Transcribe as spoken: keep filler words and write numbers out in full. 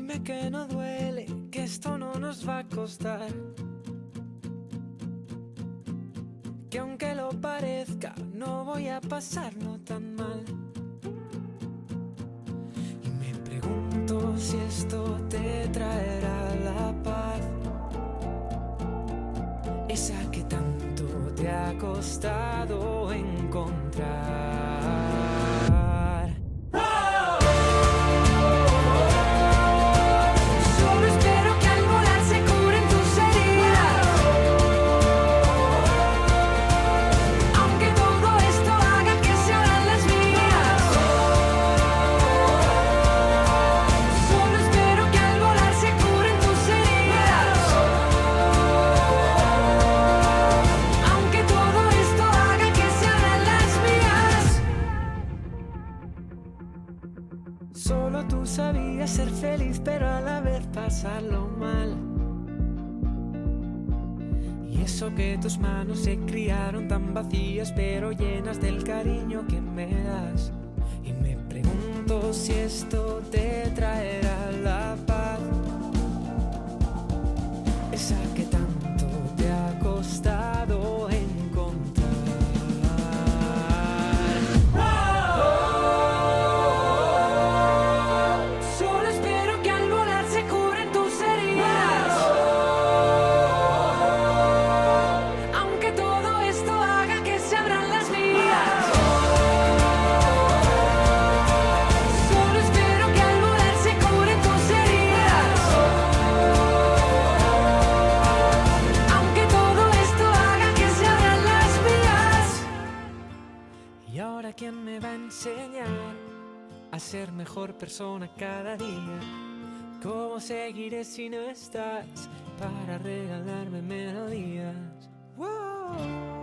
Dime que no duele, que esto no nos va a costar, que aunque lo parezca, no voy a pasarlo tan mal. Y me pregunto si esto te traerá la paz, esa que tanto te ha costado encontrar. Solo tú sabías ser feliz, pero a la vez pasarlo mal. Y eso que tus manos se criaron tan vacías, pero llenas del cariño que me das. Y me pregunto si esto te traerá la paz, esa que tanto te ha costado encontrar. ¿Y ahora quién me va a enseñar a ser mejor persona cada día? ¿Cómo seguiré si no estás para regalarme melodías? ¡Wow!